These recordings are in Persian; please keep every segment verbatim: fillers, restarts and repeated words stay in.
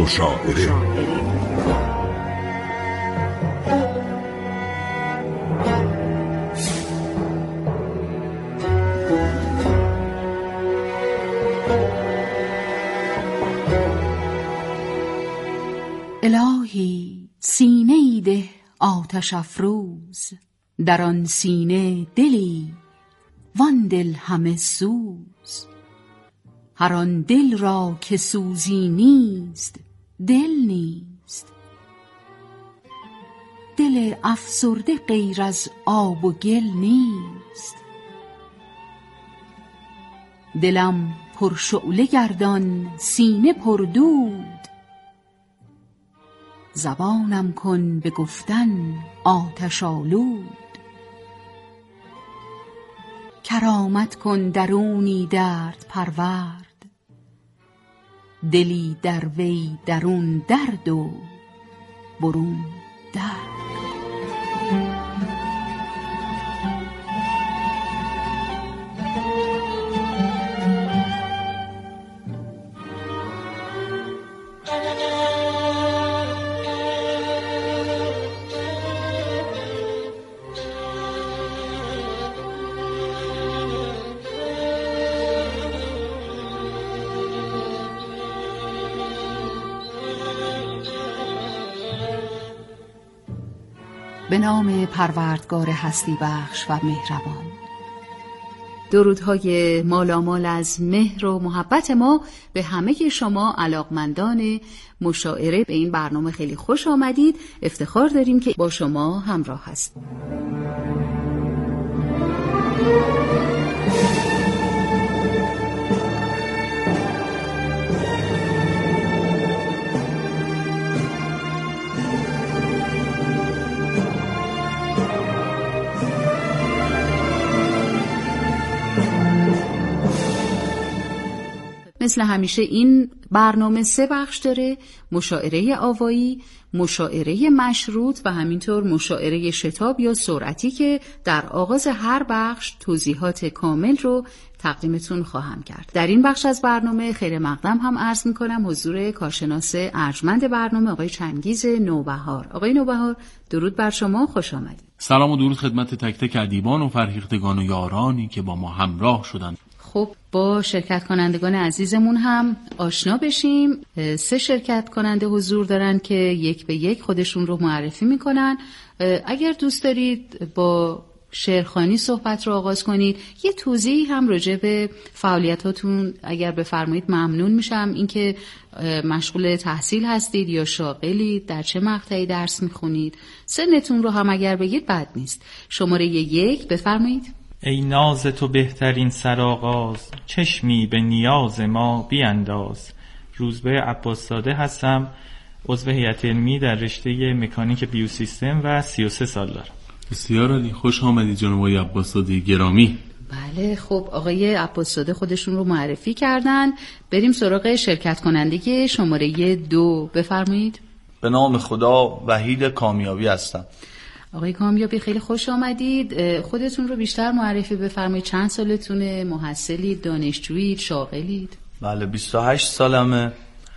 مشاعره. الهی سینه‌ای ده آتش افروز، در آن سینه دلی وان دل همه سوز. هر آن دل را که سوزی نیست دل نیست. دل افسرده غیر از آب و گل نیست. دلم پر شعله گردان سینه پر دود، زبانم کن به گفتن آتش آلود. کرامت کن درونی درد پرورد، دلی در وی درون درد و برون درد. به نام پروردگار هستی بخش و مهربان. درودهای مالامال از مهر و محبت ما به همه شما علاقمندان مشاعره. به این برنامه خیلی خوش آمدید. افتخار داریم که با شما همراه هستیم. مثل همیشه این برنامه سه بخش داره: مشاعره آوایی، مشاعره مشروط و همینطور مشاعره شتاب یا سرعتی که در آغاز هر بخش توضیحات کامل رو تقدیمتون خواهم کرد. در این بخش از برنامه خیر مقدم هم عرض میکنم حضور کارشناس ارجمند برنامه آقای چنگیز نوبهار. آقای نوبهار درود بر شما، خوش آمدید. سلام و درود خدمت تک تک ادیبان و فرهیختگان و یارانی که با ما همراه شدند. خب با شرکت کنندگان عزیزمون هم آشنا بشیم. سه شرکت کننده حضور دارن که یک به یک خودشون رو معرفی میکنن. اگر دوست دارید با شعرخوانی صحبت رو آغاز کنید، یه توضیحی هم راجع به فعالیتاتون اگر بفرمایید ممنون میشم. اینکه مشغول تحصیل هستید یا شاغلید، در چه مقطعی درس میخونید، سنتون رو هم اگر بگید بد نیست. شماره یک بفرمایید. ای ناز تو بهترین سرآغاز، چشمی به نیاز ما بیانداز. روزبه عباسزاده هستم، عضو هیئت علمی در رشته مکانیک بیوسیستم و سی و سه سال دارم. بسیار عالی، خوش آمدید جناب آقای عباسزاده گرامی. بله خب آقای عباسزاده خودشون رو معرفی کردن. بریم سراغ شرکت کننده شماره دو بفرمایید. به نام خدا وحید کامیابی هستم. آقای کامیابی خیلی خوش آمدید. خودتون رو بیشتر معرفی بفرمایید. چند سالتونه؟ محصلید؟ دانشجویید؟ شاغلید؟ بله بیست و هشت سالمه.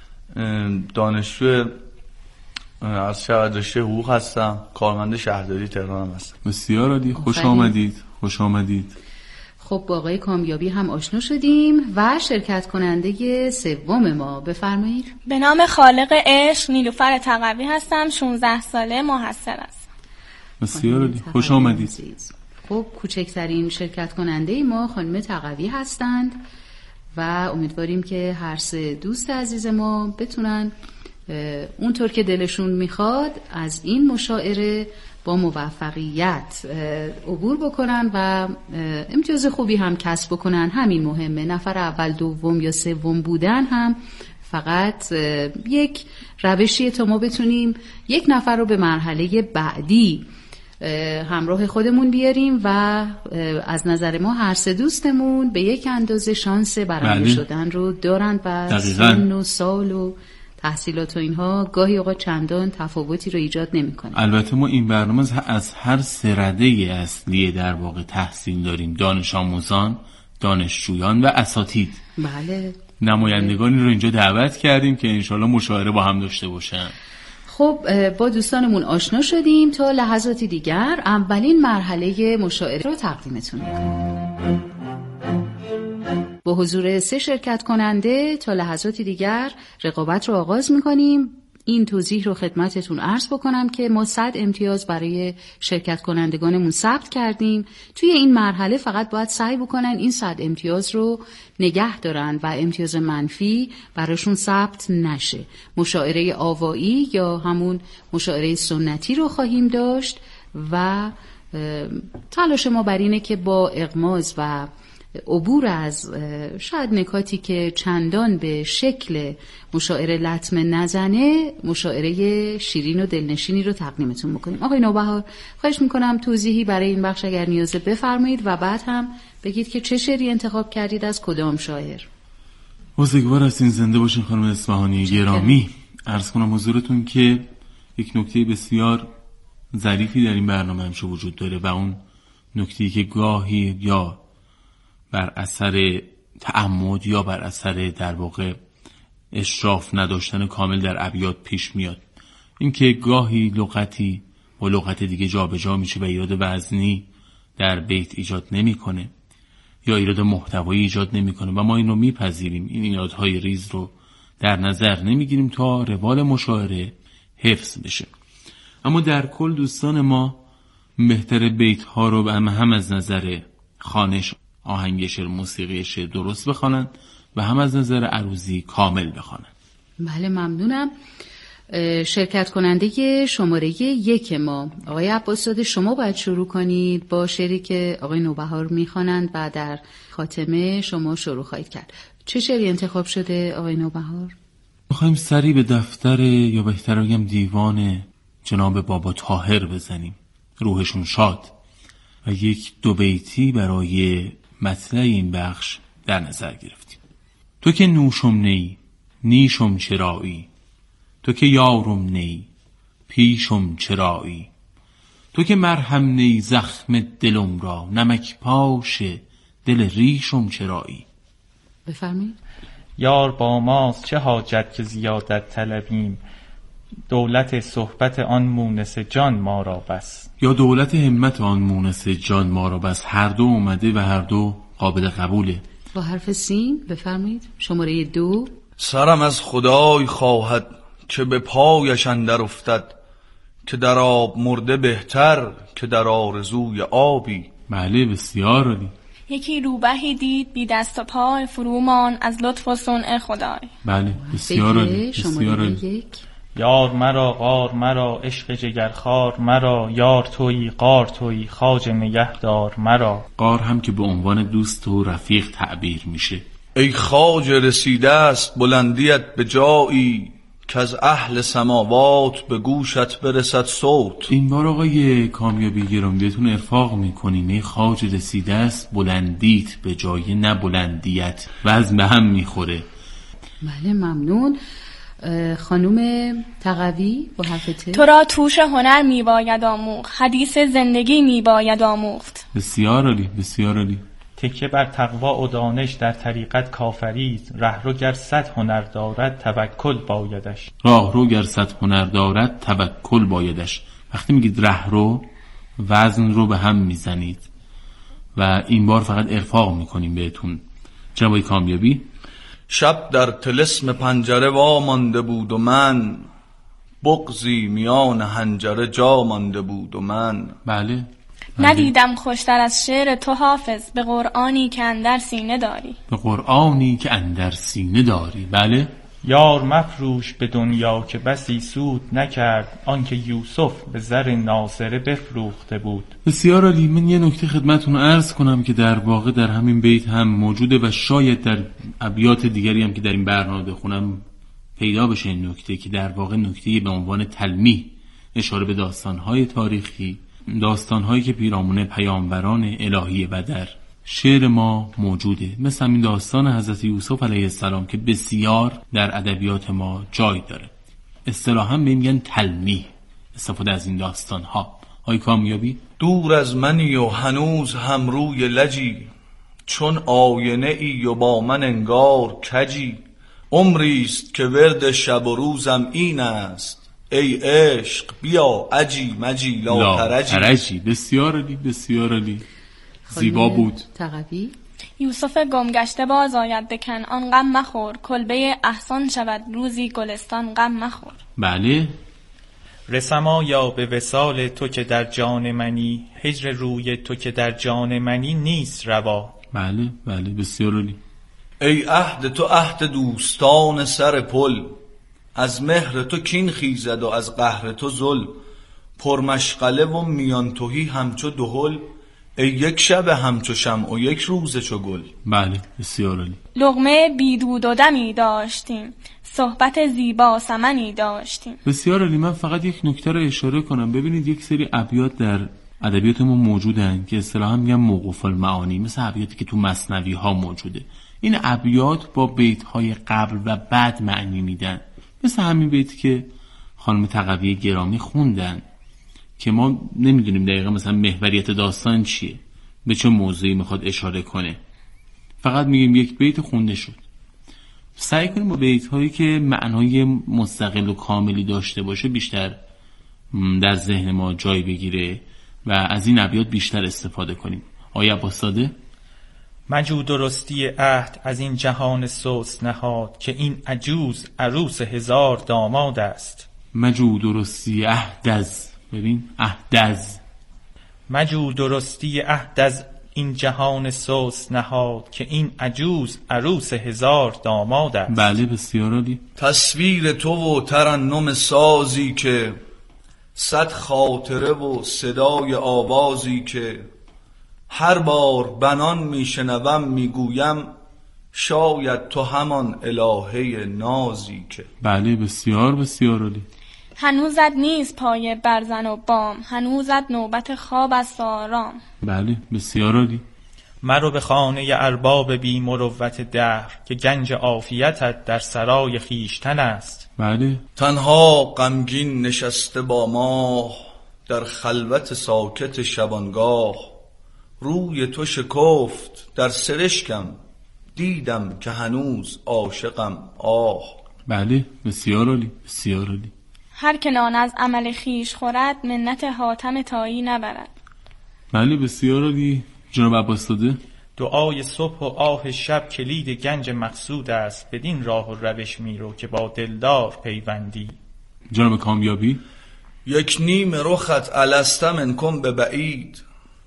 دانشجو از شهر رشته حقوق هستم. کارمند شهرداری تهران هستم. بسیار عالی، خوش آمدید. خوش آمدید. خب با آقای کامیابی هم آشنا شدیم و شرکت کننده سوم ما بفرمایید. به نام خالق عشق نیلوفر تقوی هستم. شانزده ساله، محصل هستم. بسیار عالی، خوش آمدید. خب کوچکترین شرکت کننده ما خانم تقوی هستند و امیدواریم که هر سه دوست عزیز ما بتونن اونطور که دلشون میخواد از این مشاعره با موفقیت عبور بکنن و امتیاز خوبی هم کسب بکنن. همین مهمه. نفر اول، دوم یا سوم بودن هم فقط یک روشیه تا ما بتونیم یک نفر رو به مرحله بعدی همراه خودمون بیاریم و از نظر ما هر سه دوستمون به یک اندازه شانس برنده شدن رو دارن و سن و سال و تحصیلات و اینها گاهی اوقات چندان تفاوتی رو ایجاد نمی‌کنه. البته ما این برنامه از هر سه رده اصلی در واقع تحصیل داریم: دانش آموزان، دانشجویان و اساتید. بله. نمایندگانی رو اینجا دعوت کردیم که انشالله مشاوره با هم داشته باشن. خب با دوستانمون آشنا شدیم. تا لحظاتی دیگر اولین مرحله مشاوره رو تقدیمتون میکنم. با حضور سه شرکت کننده تا لحظاتی دیگر رقابت رو آغاز میکنیم. این توضیح رو خدمتتون عرض بکنم که ما صد امتیاز برای شرکت کنندگانمون ثبت کردیم. توی این مرحله فقط باید سعی بکنن این صد امتیاز رو نگه دارن و امتیاز منفی براشون ثبت نشه. مشاعره آوایی یا همون مشاعره سنتی رو خواهیم داشت و تلاش ما بر اینه که با اغماض و عبور از شاید نکاتی که چندان به شکل مشاعره لطمه نزنه، مشاعره شیرین و دلنشینی رو تقدیمتون بکنیم. آقای نوبهار خواهش میکنم توضیحی برای این بخش اگر نیازه بفرمایید و بعد هم بگید که چه شعری انتخاب کردید از کدام شاعر. بزرگوار هستین، زنده باشین خانم اصفهانی گرامی. عرض کنم حضورتون که یک نکته بسیار ظریفی در این برنامه همیشه وجود داره و اون نکته‌ای که گاهی یا بر اثر تعمد یا بر اثر در واقع اشراف نداشتن کامل در ابیات پیش میاد. اینکه گاهی لغتی با لغت دیگه جابجا میشه و ایراد وزنی در بیت ایجاد نمیکنه یا ایراد محتوایی ایجاد نمیکنه و ما این رو میپذیریم. این ایرادهای ریز رو در نظر نمیگیریم تا روال مشاعره حفظ بشه. اما در کل دوستان ما بهتر بیت ها رو هم از نظر خوانش، آهنگ شعر، موسیقی شعر درست بخوانن و هم از نظر عروضی کامل بخوانن. بله ممنونم. شرکت کننده شماره یک ما آقای عباس‌زاده، شما باید شروع کنید با شعری که آقای نوبهار میخوانند و در خاتمه شما شروع خواهید کرد. چه شعری انتخاب شده آقای نوبهار؟ میخوایم سری به دفتر یا بهتر بگم دیوان جناب بابا طاهر بزنیم، روحشون شاد، و یک دو بیتی برای مطلع این بخش در نظر گرفتیم. تو که نوشم نی نیشم چرایی، تو که یارم نی پیشم چرایی، تو که مرهم نی زخم دلم را، نمک پاش دل ریشم چرایی. بفرمایید. یار با ماست چه حاجت که زیادت طلبیم، دولت صحبت آن مونس جان ما را بس. یا دولت همت آن مونس جان ما را بس، هر دو اومده و هر دو قابل قبوله. با حرف سین بفرمایید. شماره دو. سرم از خدای خواهد که به پایش اندر افتد، که در آب مرده بهتر که در آرزوی آبی. بله بسیار عالی. یکی روبهی دید بی دست و پای، فرومان از لطف و صنع خدای. بله بسیار عالی. بسیار عالی. یار مرا غار مرا، عشق جگرخوار مرا، یار تویی غار تویی، خواجه نگهدار مرا. غار هم که به عنوان دوست و رفیق تعبیر میشه. ای خواجه رسیده است بلندیت به جایی، که از اهل سماوات به گوشت برسد صوت. این بار آقای کامیابی گرامی بهتون ارفاق میکنیم. ای خواجه رسیده است بلندیت به جایی، نه بلندیت، وزن به هم میخوره. بله ممنون. خانوم تقوی با حرف ت. تو را توش هنر می باید آموخت، حدیث زندگی می باید آموخت. بسیار عالی بسیار عالی. تکیه بر تقوا و دانش در طریقت کافریست، رهرو گر صد هنر دارد توکل بایدش. راهرو گر صد هنر دارد توکل بایدش. وقتی میگید رهرو وزن رو به هم میزنید و این بار فقط ارفاق میکنیم بهتون. جناب کامیابی. شب در طلسم پنجره وا مانده بود و من، بغضی میان حنجره جا مانده بود و من. بله. ندیدم خوشتر از شعر تو حافظ، به قرآنی که اندر سینه داری. به قرآنی که اندر سینه داری. بله. یار مفروش به دنیا که بسی سود نکرد، آنکه یوسف به زر ناصره بفروخته بود. بسیار عالی. من یه نکته خدمتتون عرض کنم که در واقع در همین بیت هم موجوده و شاید در ابیات دیگری هم که در این برنامه بخونم پیدا بشه این نکته، که در واقع نکته به عنوان تلمیح اشاره به داستان‌های تاریخی، داستان‌هایی که پیرامون پیامبران الهی و در شعر ما موجوده، مثل این داستان حضرت یوسف علیه السلام که بسیار در ادبیات ما جای داره. اصطلاحاً به میگن تلمیح استفاده از این داستان‌ها. آقای کامیابی. دور از منی و هنوز هم روی لجی، چون آینه ای و با من انگار کجی. عمریست که ورد شب و روزم این است، ای عشق بیا عجی مجی لا حرجی. بسیار عالی، بسیار عالی، زیبا بود. تقوی. یوسف گمگشته باز آید به کنعان، غم مخور کلبه احسان شود روزی گلستان، غم مخور. بله. رسما یا به وصال تو که در جان منی، هجر روی تو که در جان منی نیست روا. بله بله، بسیار عالی. ای عهد تو عهد دوستان سر پل، از مهر تو کین خیزد و از قهر تو ذل. پرمشغله و میان تهی همچو دهل، ای یک شب همچو شمع و یک روز چو گل. بله بسیار عالی. لقمه بیدود و دمی داشتیم، صحبت زیبا سمنی داشتیم. بسیار عالی. من فقط یک نکته رو اشاره کنم. ببینید یک سری ابیات در ادبیات ما موجودن که اصطلاحاً میگن موقوف المعانی، مثل ابیاتی که تو مثنوی ها موجوده. این ابیات با بیت های قبل و بعد معنی میدن، مثل همین بیتی که خانم تقوی گرامی خوندن که ما نمیدونیم دقیقا مثلا محوریت داستان چیه، به چه موضوعی میخواد اشاره کنه، فقط میگیم یک بیت خونده شد. سعی کنیم با بیت هایی که معنای مستقل و کاملی داشته باشه بیشتر در ذهن ما جای بگیره و از این ابیات بیشتر استفاده کنیم. آقای عباس‌زاده. مجو درستی عهد از این جهان سوس نهاد، که این عجوز عروس هزار داماد است. مجو درستی عهد از، ببین عهد از، مجو درستی عهد از این جهان سوس نهاد، که این عجوز عروس هزار داماد است. بله بسیار عالی. تصویر تو و ترنم سازی که، صد خاطره و صدای آوازی که، هر بار بنان میشنوم میگویم، شاید تو همان الهه نازی که. بله بسیار بسیار عالی. هنوزت نیست پای برزن و بام، هنوزت نوبت خواب است آرام. بله بسیار عالی. مرو به خانه ارباب بی مروت دهر، که گنج عافیتت در سرای خیشتن است. بله. تنها غمگین نشسته با ماه، در خلوت ساکت شبانگاه، روی تو شکفت در سرشکم، دیدم که هنوز عاشقم آه. بله بسیار عالی، بسیار عالی. هر که نان از عمل خیش خورد، منت حاتم تایی نبرد. بله بسیار عالی. جناب عباس‌زاده. دعای صبح و آه شب کلید گنج مقصود است، بدین راه و روش میرو که با دلدار پیوندی. جناب کامیابی. یک نیم رخت السته منکم به بعید،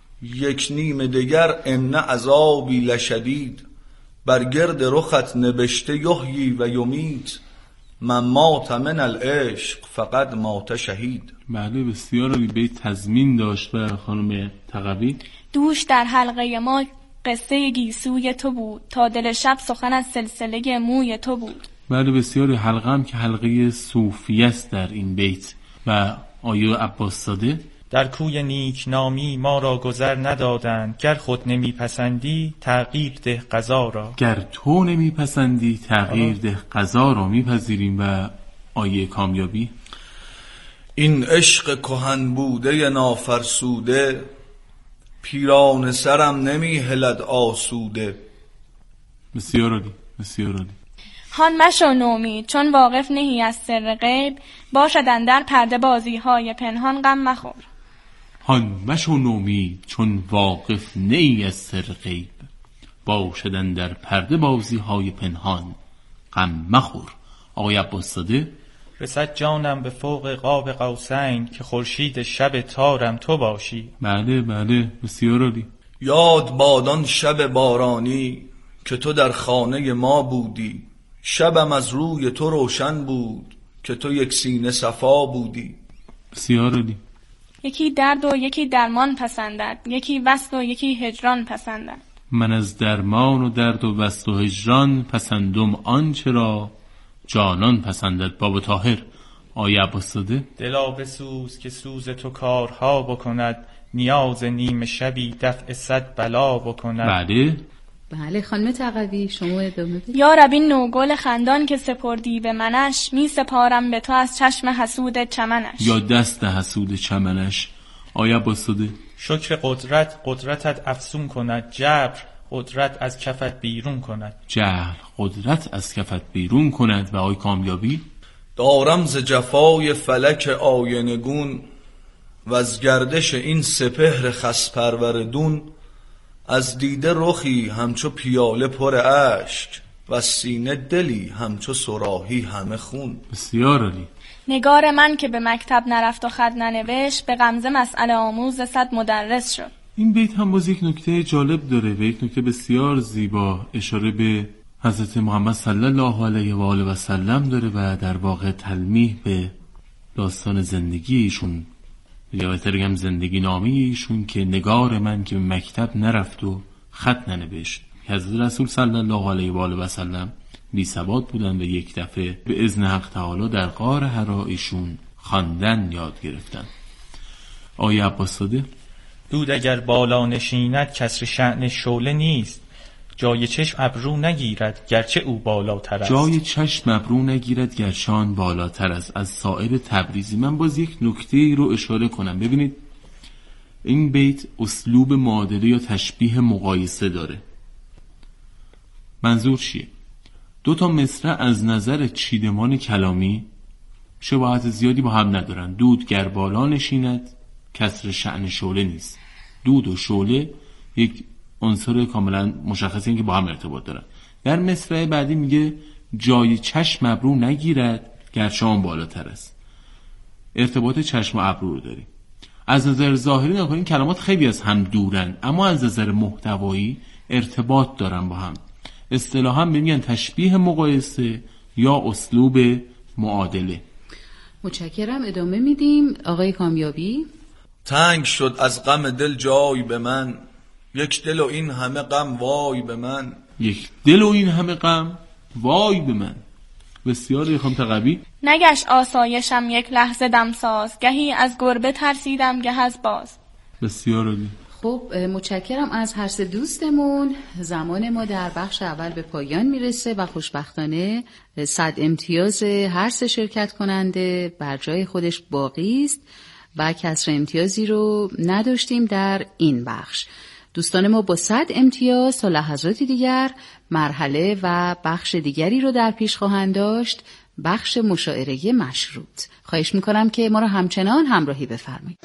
یک نیم دگر ان عذابی لشدید. بر گرد رخت نبشته یحیی و یمیت، من مات من العشق فقط مات شهید. بله بسیار عالی. بیت تضمین داشت و خانم تقوی. دوش در حلقه ما قصه گیسوی تو بود، تا دل شب سخن از سلسله موی تو بود. بله بسیار. حلقه هم که حلقه صوفی است در این بیت. و آیه عباس‌زاده. در کوی نیک نامی ما را گذر ندادند، گر خود نمی پسندی تغییر ده قضا را. گر تو نمی پسندی تغییر ده قضا را. میپذیریم. و آیه کامیابی. این عشق کهن بوده نافرسوده، پیران سرم نمی هلد آسوده. بسیار عالی، بسیار عالی. هان مشو نومید چون واقف نهی از سر غیب، باشد اندر پرده بازی های پنهان غم مخور. هان مشو نومید چون واقف نهی از سر غیب، باشد اندر پرده بازی های پنهان غم مخور. آقای عباس‌زاده. رسد جانم به فوق قاب قوسین، که خورشید شب تارم تو باشی. بله بله بسیار عالی. یاد بادان شب بارانی، که تو در خانه ما بودی. شبم از روی تو روشن بود، که تو یک سینه صفا بودی. بسیار عالی. یکی درد و یکی درمان پسندد، یکی وصل و یکی هجران پسندد. من از درمان و درد و وصل و هجران، پسندم آنچه را جانان پسندد. بابا طاهر. آیه عباس‌زاده. دلا بسوز که سوز تو کارها بکند، نیاز نیم شبی دفع صد بلا بکند. بله بله خانم تقوی شما ادامه بدید. یا رب این نوگل خندان که سپردی به منش، می سپارم به تو از چشم حسود چمنش. یا دست حسود چمنش. آیه عباس‌زاده. شکر قدرت قدرتت افسون کند جبر، قدرت از کفت بیرون کند. جهل قدرت از کفت بیرون کند. و آقای کامیابی دارم ز جفای فلک آینگون و از گردش این سپهر خس پروردون، از دیده رخی همچو پیاله پر اشک و سینه دلی همچو صراحی همه خون. بسیار عالی. نگار من که به مکتب نرفت و خط ننوشت، به غمزه مسئله آموز صد مدرس شد. این بیت هم باز یک نکته جالب داره و یک نکته بسیار زیبا، اشاره به حضرت محمد صلی الله علیه و آله و سلم داره و در واقع تلمیح به داستان زندگی ایشون، یا بهتر بگم زندگی نامه ایشون، که نگار من که به مکتب نرفت و خط ننوشت. حضرت رسول صلی الله علیه و آله و سلم بی ثبات بودن و یک دفعه به اذن حق تعالی در غار حرا ایشون خواندن یاد گرفتن. آیه عباس زاده: دود اگر بالا نشیند کسر شأن شعله نیست، جای چشم ابرو نگیرد گرچه او بالاتر است. جای چشم ابرو نگیرد گرچه آن بالاتر است. از سایر تبریزی. من باز یک نکته رو اشاره کنم. ببینید این بیت اسلوب معادله یا تشبیه مقایسه داره. منظور چیه؟ دو تا مصرع از نظر چیدمان کلامی شباهت زیادی با هم ندارن. دود گر بالا نشیند کسر شأن شعله نیست. دود و شعله یک عنصر کاملا مشخصی که با هم ارتباط دارن. در مصرع بعدی میگه جای چشم ابرو نگیرد گرچه آن بالاتر است. ارتباط چشم و ابرو رو داریم. از نظر ظاهری نگاه این کلمات خیلی از هم دورن، اما از نظر محتوایی ارتباط دارن با هم. اصطلاحاً میگن تشبیه مقایسه یا اسلوب معادله. متشکرم. ادامه میدیم. آقای کامیابی: تنگ شد از غم دل جای به من، یک دل و این همه غم وای به من. یک دل و این همه غم وای به من. بسیار خانم تقوی: نگشت آسایشم یک لحظه دمساز، گهی از گربه ترسیدم گه از باز. بسیار عالی. خب متشکرم از هر سه دوستمون. زمان ما در بخش اول به پایان میرسه و خوشبختانه صد امتیاز هر سه شرکت کننده بر جای خودش باقی است و کسر امتیازی رو نداشتیم در این بخش. دوستان ما با صد امتیاز تا لحظاتی دیگر مرحله و بخش دیگری رو در پیش خواهند داشت، بخش مشاعره مشروط. خواهش میکنم که ما رو همچنان همراهی بفرمایید.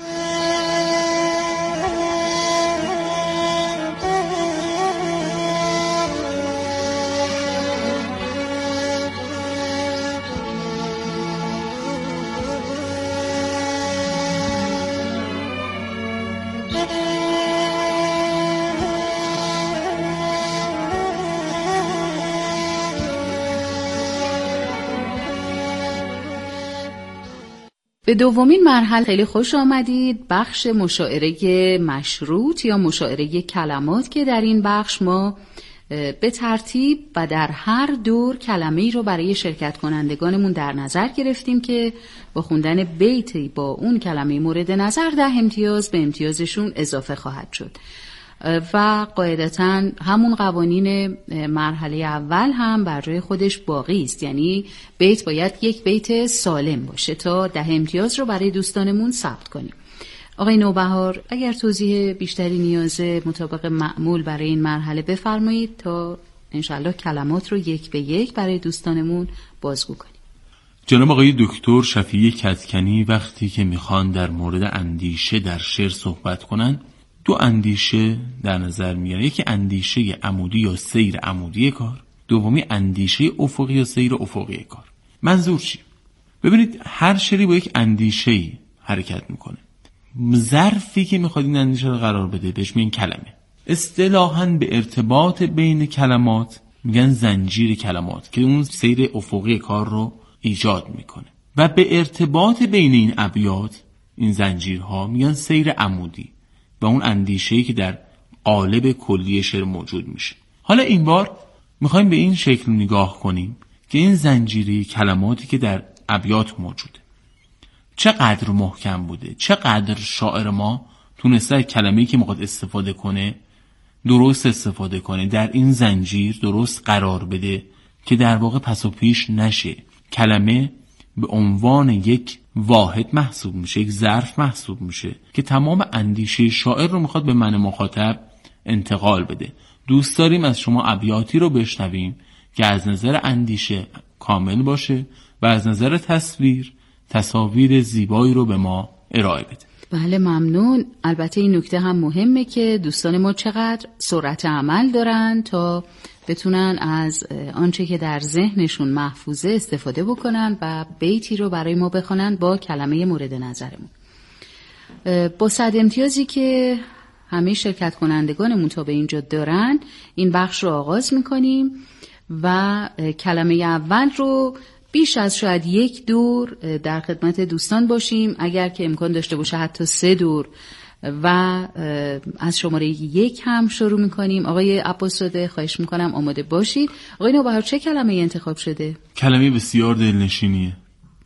به دومین مرحله خیلی خوش آمدید. بخش مشاعره مشروط یا مشاعره کلمات که در این بخش ما به ترتیب و در هر دور کلمه‌ای رو برای شرکت کنندگانمون در نظر گرفتیم که با خوندن بیتی با اون کلمه مورد نظر ده امتیاز به امتیازشون اضافه خواهد شد و قاعدتاً همون قوانین مرحله اول هم بر جای خودش باقی است. یعنی بیت باید یک بیت سالم باشه تا ده امتیاز رو برای دوستانمون ثبت کنیم. آقای نوبهار اگر توضیح بیشتری نیازه مطابق معمول برای این مرحله بفرمایید تا انشالله کلمات رو یک به یک برای دوستانمون بازگو کنیم. جناب آقای دکتر شفیع کدکنی وقتی که میخوان در مورد اندیشه در شعر صحبت کنن دو اندیشه در نظر میگیرن. یکی اندیشه عمودی یا سیر عمودی کار، دومی اندیشه افقی یا سیر افقی کار. منظور چی؟ ببینید هر شعری با یک اندیشه‌ای حرکت میکنه. ظرفی که میخواد این اندیشه رو قرار بده بهش میگن کلمه. اصطلاحاً به ارتباط بین کلمات میگن زنجیر کلمات که اون سیر افقی کار رو ایجاد میکنه و به ارتباط بین این ابیات، این زنجیرها، میگن سیر عمودی و اون اندیشه‌ای که در قالب کلی شعر موجود میشه. حالا این بار میخوایم به این شکل نگاه کنیم که این زنجیره کلماتی که در ابیات موجوده چقدر محکم بوده، چقدر شاعر ما تونسته کلمه‌ای که میخواد استفاده کنه درست استفاده کنه، در این زنجیر درست قرار بده که در واقع پس و پیش نشه. کلمه به عنوان یک واحد محسوب میشه، یک ظرف محسوب میشه که تمام اندیشه شاعر رو میخواد به من مخاطب انتقال بده. دوست داریم از شما ابیاتی رو بشنویم که از نظر اندیشه کامل باشه و از نظر تصویر تصاویر زیبایی رو به ما ارائه بده. بله ممنون. البته این نکته هم مهمه که دوستان ما چقدر سرعت عمل دارن تا بتونن از آنچه که در ذهنشون محفوظه استفاده بکنن و بیتی رو برای ما بخونن با کلمه مورد نظرمون. با صد امتیازی که همه شرکت کنندگانمون تا به اینجا دارن این بخش رو آغاز میکنیم و کلمه اول رو بیش از شاید یک دور در خدمت دوستان باشیم، اگر که امکان داشته باشه حتی سه دور، و از شماره یک هم شروع میکنیم. آقای عباس‌زاده خواهش میکنم آماده باشید. آقای نوبهار چه کلمه انتخاب شده؟ کلمه بسیار دلنشینیه.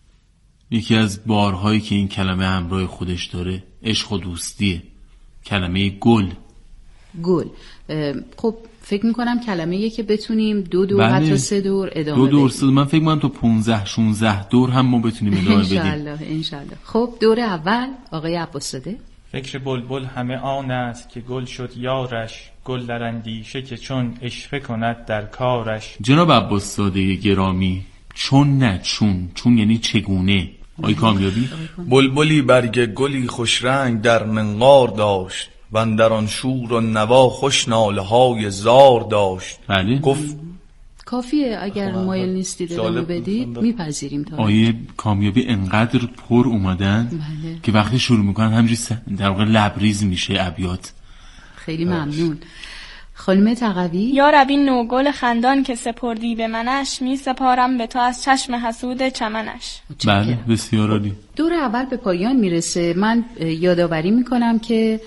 یکی از بارهایی که این کلمه همراه خودش داره عشق و دوستیه. کلمه گل. گل. خب فکر میکنم کلمه‌ایه که بتونیم دو دور بله. حتی سه دور ادامه بدیم. دو دور بدیم. من فکر میکنم تو پانزده شانزده دور هم ما بتونیم ادامه بدیم. انشالله انشالله. خب دور اول آقای عباس‌زاده. فکر بلبل همه آن است که گل شد یارش، گل در اندیشه که چون اشفه کند در کارش. جناب عباس‌زاده گرامی، چون نه چون چون یعنی چگونه؟ آقای کامیابی. بلبلی برگ گلی خوش رنگ در منقار داشت و اندر آن شور و نوا خوش ناله های زار داشت. بله. گفت کافیه اگر مایل نیستید ادامه بدید میپذیریم. تا آیه کامیابی انقدر پر اومدن بله. که وقتی شروع میکنن همجوری در واقع لبریز میشه ابیات. خیلی ممنون. خانم تقوی. یا رب این نوگل خندان که سپردی به منش، می سپارم به تو از چشم حسود چمنش. بله بسیار عالی. دور اول به پایان میرسه. من یادآوری میکنم که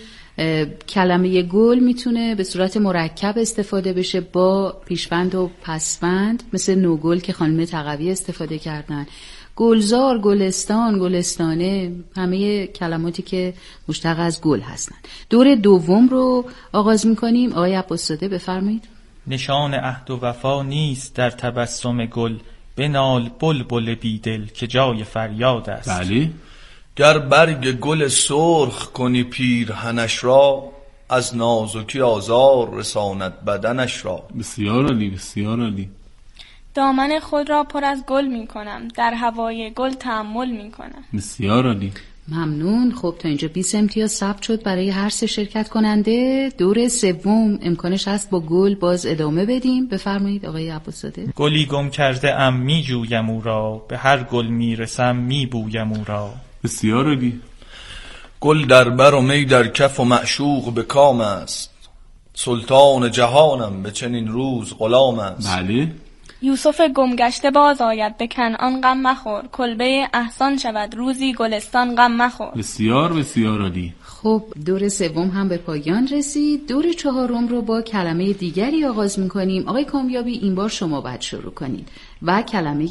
کلمه گل میتونه به صورت مرکب استفاده بشه با پیشوند و پسوند، مثل نوگل که خانم تقوی استفاده کردن، گلزار، گلستان، گلستانه، همه کلماتی که مشتق از گل هستن. دور دوم رو آغاز میکنیم. آقای عباس‌زاده بفرمایید. نشان عهد و وفا نیست در تبسم گل، بنال بلبل بیدل که جای فریاد است. بله. گر برگ گل سرخ کنی پیرهنش را، از نازکی آزار رساند بدنش را. بسیار عالی بسیار عالی. دامن خود را پر از گل می کنم، در هوای گل تأمل می کنم. بسیار عالی. ممنون. خب تا اینجا بیست امتیاز ثبت شد برای هر سه شرکت کننده. دور سوم امکانش هست با گل باز ادامه بدیم. بفرمایید آقای عباس‌زاده. گلی گم کرده ام می جویم او را، به هر گل می رسم می بویم او را. بسیار عالی. گل در بر و می در کف و معشوق به کام است، سلطان جهانم به چنین روز غلام است. بله. یوسف گمگشته باز آید به کنعان غم مخور، کلبه احسان شود روزی گلستان غم مخور. بسیار بسیار عالی. خب دور سوم هم به پایان رسید. دور چهارم رو با کلمه دیگری آغاز می‌کنیم. آقای کامیابی این بار شما باید شروع کنید و کلمه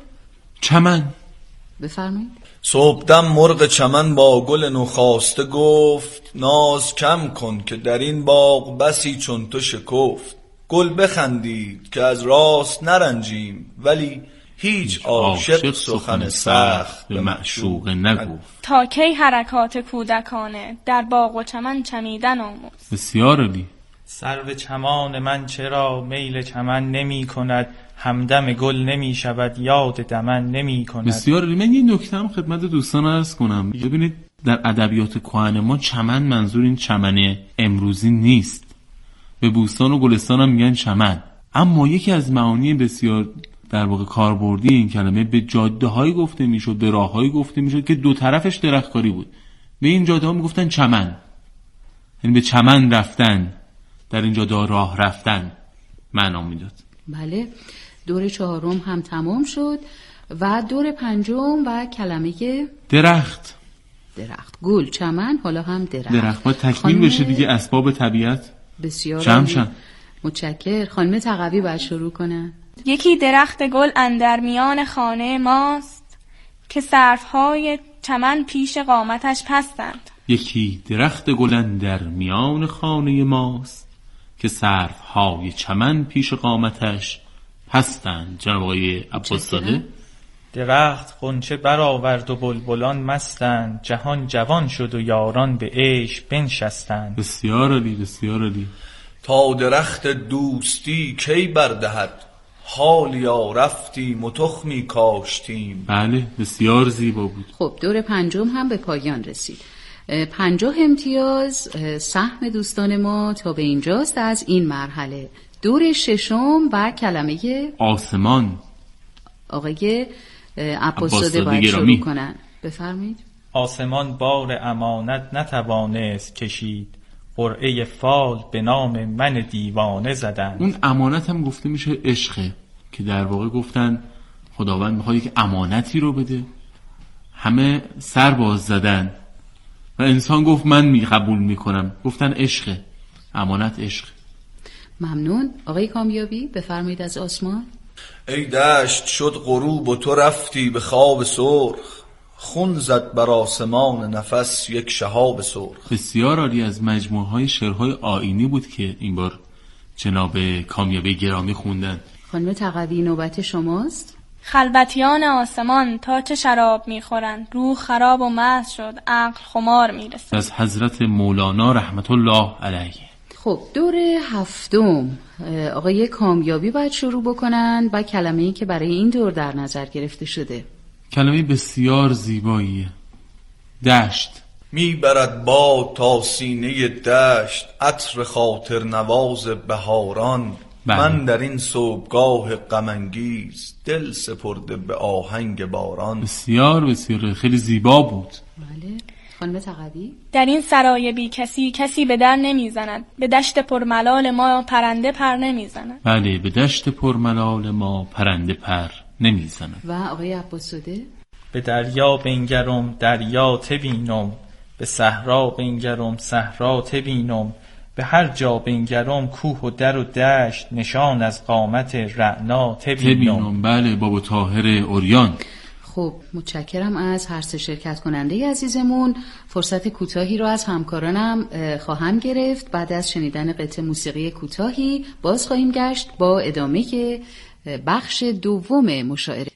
چمن. بفرمایید. صبحدم مرغ چمن با گل نوخاسته گفت، ناز کم کن که در این باغ بسی چون تو شکفت. گل بخندید که از راست نرنجیم، ولی هیچ عاشق سخن سخت به معشوق نگفت. تا کی حرکات کودکانه در باغ و چمن چمیدن آموز. بسیار عالی. سرو چمان من چرا میل چمن نمی کند، همدم گل نمی شود یاد دمن نمی کند. بسیار عالی. من یه نکته هم خدمت دوستان عرض کنم. ببینید در ادبیات کهن ما چمن منظور این چمن امروزی نیست. به بوستان و گلستان هم میگن چمن. اما یکی از معانی بسیار در واقع کاربردی این کلمه به جاده های گفته میشد، به راه های گفته میشد که دو طرفش درختکاری بود. به این جاده ها میگفتن چمن، یعنی به چمن رفتن، در این جاده ها راه رفتن معنا میداد. بله. دور چهارم هم تمام شد و دور پنجم و کلمه درخت. درخت، گل، چمن، حالا هم درخت. درخت باید تکمیل بشه دیگه، اسباب طبیعت. بسیار جمشن. متشکر. خانم تقوی باید شروع کنن. یکی درخت گل اندر میان خانه ماست، که سرفهای چمن پیش قامتش پستند. یکی درخت گل اندر میان خانه ماست، که سرفهای چمن پیش قامتش پستند. جناب آقای عباس‌زاده. درخت غنچه برآورد و بلبلان مستند، جهان جوان شد و یاران به عیش بنشستند. بسیار عالی بسیار عالی. تا درخت دوستی کی بردهد، حالیا رفتیم و تخمی کاشتیم. بله بسیار زیبا بود. خب دور پنجم هم به پایان رسید. پنجاه امتیاز سهم دوستان ما تا به اینجاست از این مرحله. دور ششم و کلمه آسمان. آقای عباس‌زاده باید شروع کنن. بفرمایید. آسمان بار امانت نتوانست کشید، قرعه فال به نام من دیوانه زدن. اون امانت هم گفته میشه عشقه، که در واقع گفتن خداوند میخواد یک امانتی رو بده، همه سر باز زدن و انسان گفت من می قبول میکنم، گفتن عشقه، امانت عشق. ممنون. آقای کامیابی بفرمایید از آسمان. ای دشت شد غروب و تو رفتی به خواب سرخ، خون زد بر آسمان نفس یک شهاب سرخ. بسیار عالی. از مجموعه های شعرهای آیینی بود که این بار جناب کامیابی گرامی خوندن. خانم تقوی نوبت شماست. خلوتیان آسمان تا چه شراب میخورند، روح خراب و مست شد عقل خمار میرسد. از حضرت مولانا رحمت الله علیه. خب دور هفتم آقای کامیابی باید شروع بکنن و کلمه‌ای که برای این دور در نظر گرفته شده کلمه بسیار زیباییه. دشت. میبرد باد تا سینه دشت، عطر خاطر نواز بهاران. بله. من در این صبحگاه غم انگیز، دل سپرده به آهنگ باران. بسیار بسیار خیلی زیبا بود. بله. خانم تقوی. در این سرای بی کسی کسی به در نمیزند، به دشت پرملال ما پرنده پر نمیزند. بله به دشت پرملال ما پرنده پر نمیزند. و آقای عباس‌زاده. به دریا بنگرم دریا تبینم، به صحرا بنگرم صحرا تبینم، به هر جا بنگرم کوه و در و دشت، نشان از قامت رعنا تبینم. تبینم. بله بابا طاهر اوریان. خب متشکرم از هر سه شرکت کننده عزیزمون. فرصت کوتاهی رو از همکارانم خواهم گرفت. بعد از شنیدن قطعه موسیقی کوتاهی باز خواهیم گشت با ادامه که بخش دوم مشاعره.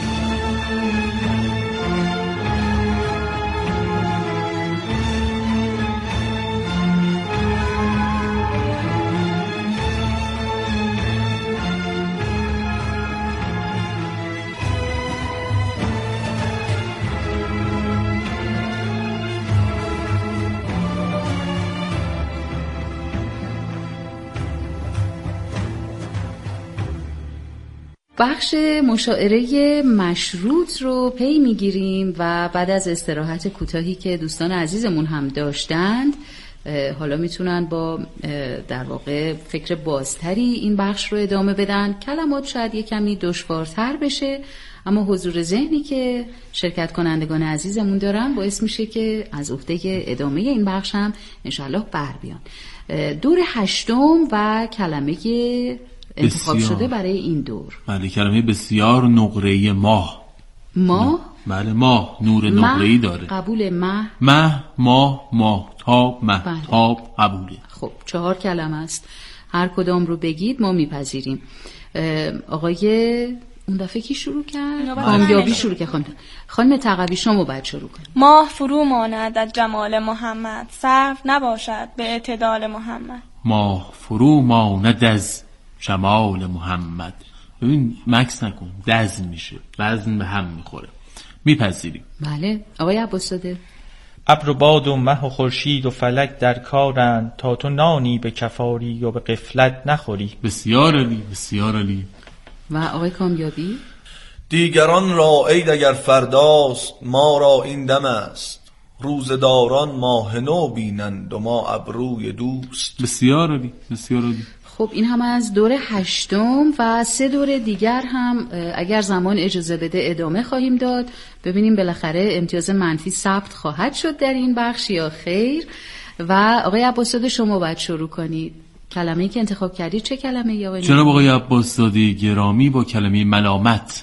بخش مشاعره مشروط رو پی میگیریم و بعد از استراحت کوتاهی که دوستان عزیزمون هم داشتند حالا میتونن با در واقع فکر بازتری این بخش رو ادامه بدن. کلمات شاید یه کمی دشوارتر بشه اما حضور ذهنی که شرکت کنندگان عزیزمون دارن باعث میشه که از عهده ادامه این بخش هم انشالله بر بیان. دور هشتم و کلمه انتخاب بسیار. شده برای این دور. بله کلمه بسیار نقره‌ای ماه. ماه. بله ماه نور نقره‌ای داره. قبول ماه. ماه ماه ماه تاب ماه بله. تاب قبوله. خب چهار کلمه است، هر کدام رو بگید ما میپذیریم. آقای اون دفعه کی شروع کرد؟ کامیابی شروع کرد. خانم خانم تقوی شما باید شروع کنید. ماه فرو ماند از جمال محمد، صرف نباشد به اعتدال محمد. ماه فرو ماند از جمال محمد. ببین مکس نکن، دزم میشه، وزن به هم میخوره. میپذیریم. بله آقای عباس‌زاده. ابر و باد و مه و خورشید و فلک در کارند، تا تو نانی به کفاری و به غفلت نخوری. بسیار عالی بسیار عالی. و آقای کامیابی. دیگران را عید اگر فرداست، ما را این دم است، روزداران ماه نو بینند و ما ابروی دوست. بسیار عالی بسیار عالی. خب این هم از دور هشتم و سه دور دیگر هم اگر زمان اجازه بده ادامه خواهیم داد. ببینیم بالاخره امتیاز منفی ثبت خواهد شد در این بخش یا خیر. و آقای عباس‌زاده شما باید شروع کنید. کلمه‌ای که انتخاب کردید چه کلمه‌ای آقای؟ جناب آقای عباس‌زاده گرامی با کلمه ملامت.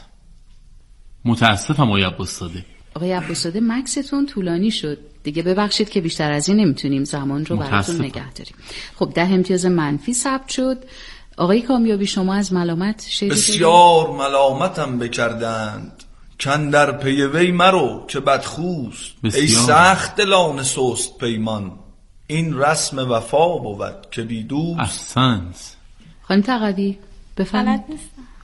متاسفم آقای عباس‌زاده. آقای عباس‌زاده مکستون طولانی شد دیگه، ببخشید که بیشتر از این نمیتونیم زمان رو براتون نگه داریم. خب ده امتیاز منفی ثبت شد. آقای کامیابی شما از ملامت شعر بسیار ملامتم بکردند، کندر پی وی مرو که بدخوست. ای سخت دلان سست پیمان، این رسم وفا بود که بیدوست. احسنت. خانم تقوی بلد بفرمایید. نیستم.